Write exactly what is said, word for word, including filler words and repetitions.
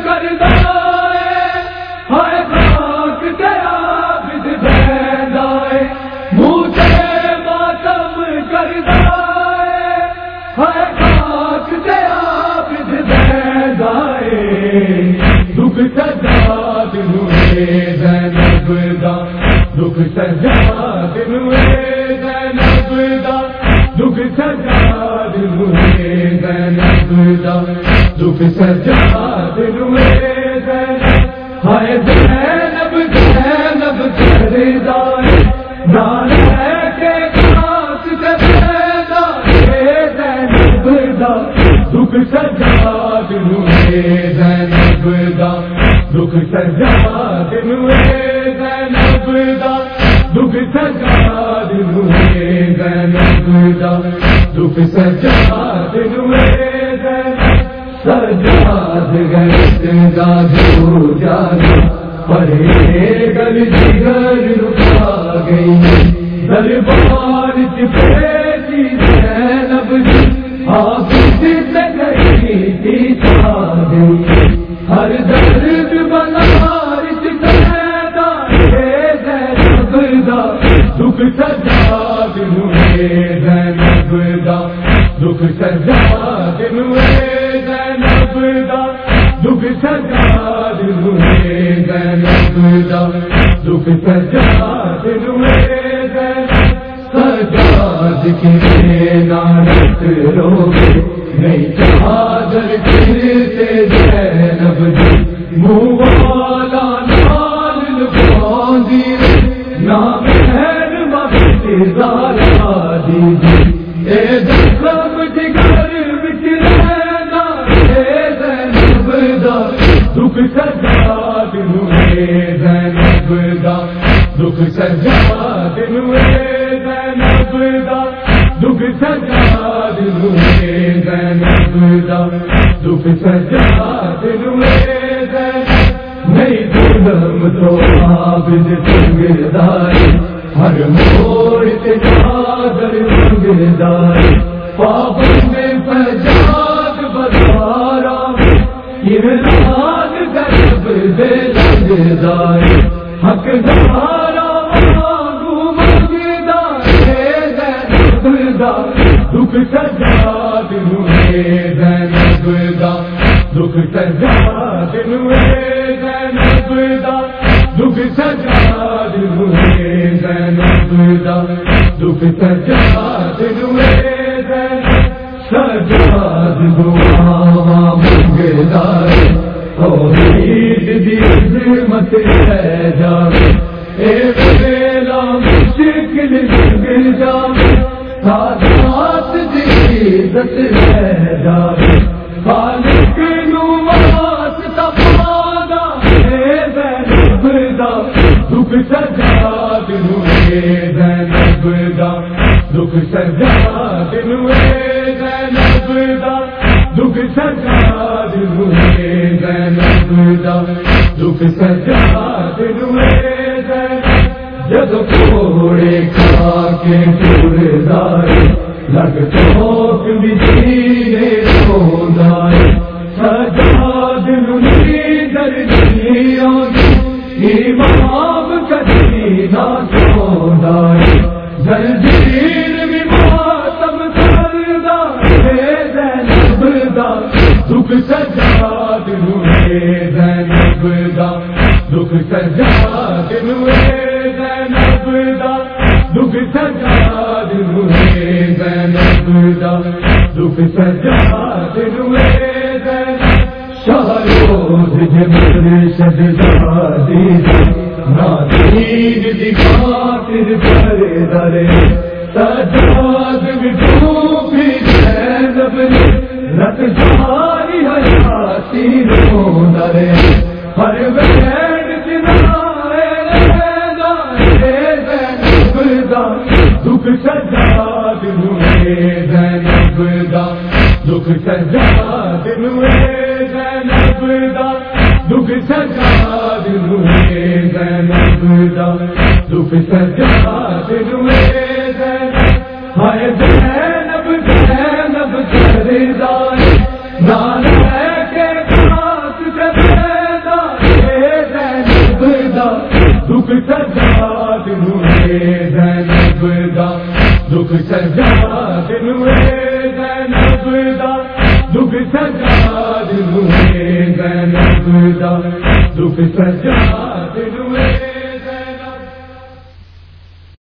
دکھ سجاد ہوئے زینب دا دکھ سجاد ہوئے زینب دا دکھ سجاد ہوئے زینب دا دکھ سجاد ہوئے زینب ہائے زینب زینب سردائے نال ہے کہ خاص سے پیدا ہے زینب دا دکھ سجاد ہوئے زینب دا دکھ سجاد ہوئے زینب دا دکھ سجاد ہوئے زینب دا دکھ سجاد ہوئے زینب سجاد گئے داد ہو جانا پڑے گل جگر رکا گئی دربار چپیتی زینب جی آپ سے گئی تھی چھا گئی ہر درد بنار پیدا ہے زینب دا دکھ سجاد ہوئے زینب دا دکھ سجاد ہوئے زینب دا دکھ سجاد ہوئے زینب دا دکھ سجاد ہوئے زینب سجاد کے نانت روگے نہیں چادر پھرتے زینب جی منہ والا نال لباندی نام خیر وقت زارا دی جی اے دکھم جگر وچ رہنا اے زینب دا دکھ سجاد ہوئے زینب دا دکھ سجاد ہوئے زینب دا دکھ سجاد ہوئے زینب دا دکھ سجاد ہوئے زینب نہیں ظلم تو عابد سنگدائی ہر موڑ تے چادر سنگدائی پابند سجاد بازارا ارلان گرب دے لنگدائی حق دارا مانگو منگدائی زینب دا دکھ سجاد ہوئے زینب دا دکھ سجاد ہوئے زینب دا دکھ سجاد ہوئے زینب دا دکھ سجاد ہوئے زینب سجاد دعا منگدائی توحید دی عظمت ہے جاوے اے ویلا مشکل لنگ جاوے سادات دی عزت ہے جاوے خالق نو واسطہ پادا اے زینب دا دکھ سجاد ہوئے زینب دا دکھ سجاد ہوئے زینب دا دکھ سجاد ہوئے زینب دا دکھ سجاد ہوئے زینب جد کوڑے کھا کے ٹردائے لگ چوک بجینے روندائے سجاد ننی دردی آگی امام کدی نہ چھوڑائے زنجیر میں ماتم کردائے زینب دا دکھ سجاد ہوئے زینب دا دکھ سجاد ہوئے زینب دا دکھ سجاد ہوئے زینب دا دکھ سجاد ہوئے زینب شاروز جمر شدادی نادین دی خاطر پر درے سجاد بٹوپی زینب نے رت جاری حیاتی رو درے ہر ویڈ چنائے لینا اے زینب دا دکھ سجاد ہوئے زینب دا دکھ سجاد ہوئے زینب دا دکھ سجاد ہوئے زینب دا دکھ سجاد ہوئے زینب ہائے زینب زینب سردائے نال ہے کہ خاص سے دا دکھ سجاد نوے زینب دا دکھ سجاد نوے زینب دا دکھ سجاد نوے زینب دا دکھ سجاد